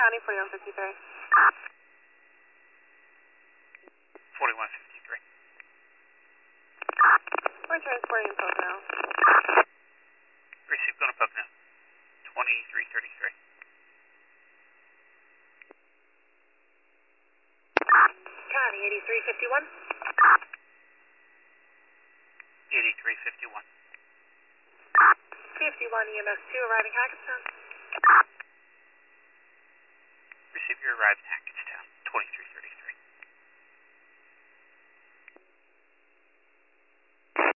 County, 4153. 4153. We're transporting Pocono. Receive, going to Pocono. 2333. County, 8351. 8351. 51 EMS 2 arriving Hackettstown.